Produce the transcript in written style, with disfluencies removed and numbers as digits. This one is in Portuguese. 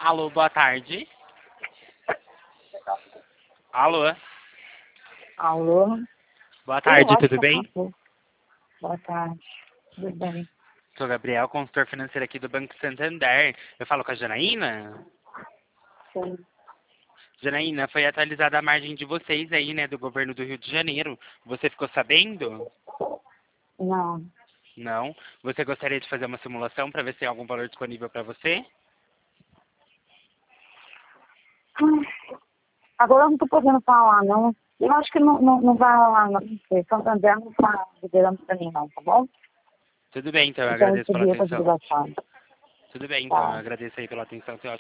Alô, boa tarde. Alô, Alô? boa Eu tarde, acho tudo que bem? acabou. Boa tarde. Tudo bem? Sou Gabriel, consultor financeiro aqui do Banco Santander. Eu falo com a Janaína? Sim. Janaína, foi atualizada a margem de vocês aí, né, do governo do Rio de Janeiro. Você ficou sabendo? Não. Não? Você gostaria de fazer uma simulação para ver se tem algum valor disponível para você? Agora eu não estou podendo falar, não. Eu acho que não vai rolar, não. Porque Santander não está liberando para mim, não, tá bom? Tudo bem, então, eu Então eu agradeço pela subi essa atenção. divulgação. Tudo bem, então, eu Tá. agradeço aí pela atenção.